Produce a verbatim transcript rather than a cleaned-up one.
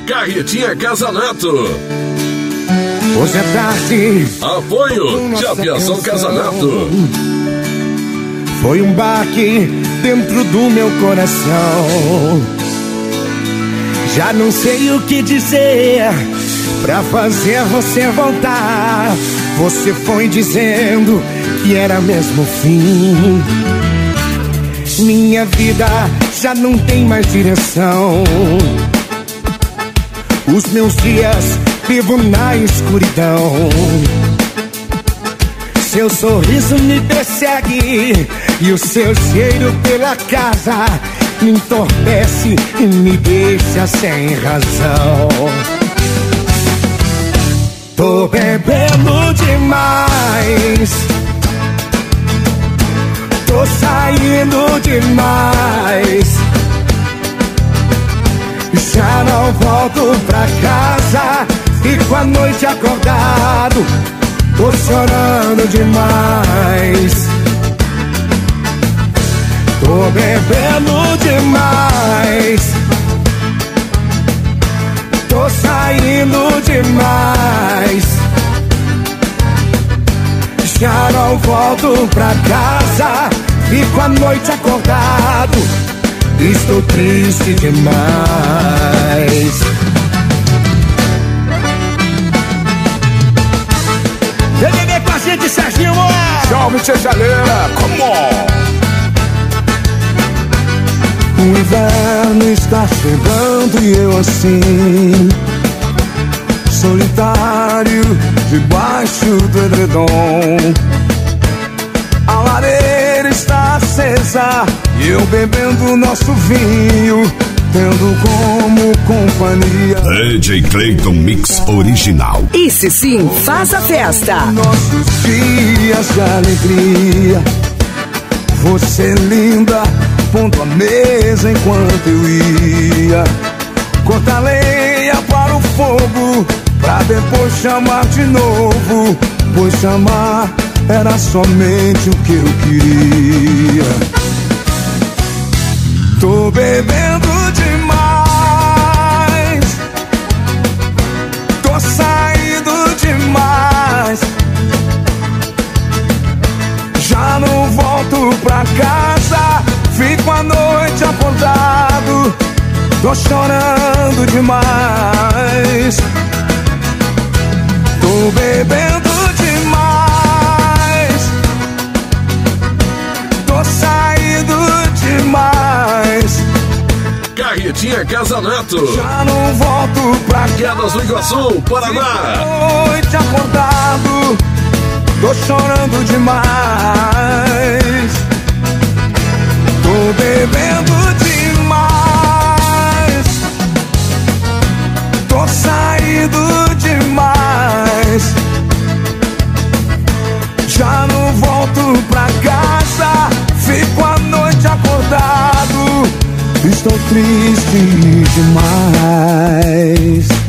Carretinha Casanato. Hoje é tarde. Apoio de Aviação Casanato. Foi um baque dentro do meu coração. Já não sei o que dizer pra fazer você voltar. Você foi dizendo que era mesmo o fim. Minha vida já não tem mais direção. Os meus dias vivo na escuridão. Seu sorriso me persegue e o seu cheiro pela casa me entorpece e me deixa sem razão. Tô bebendo demais, tô saindo demais. Já não volto pra casa, fico a noite acordado, tô chorando demais. Tô bebendo demais, tô saindo demais. Já não volto pra casa, fico a noite acordado, estou triste demais. Vem beber com a gente, Serginho! Salve, tia Chaleira, come on! O inverno está chegando e eu assim, solitário, debaixo do edredom. A lareira está acesa e eu bebendo nosso vinho, tendo como companhia D J Clayton Mix Original. Esse sim faz a festa. Nossos dias de alegria. Você linda, pondo a mesa enquanto eu ia cortar lenha para o fogo, pra depois chamar de novo, pois chamar era somente o que eu queria. Tô bebendo demais, tô saindo demais. Já não volto pra casa, fico a noite apontado, tô chorando demais. Tô bebendo demais, tô saindo demais. Carretinha Casanato. Já não volto pra Quedas do Iguaçu, Paraná. Fico a noite acordado, tô chorando demais. Tô bebendo demais, tô saindo demais. Já não volto pra casa, fico a noite acordado, estou triste demais.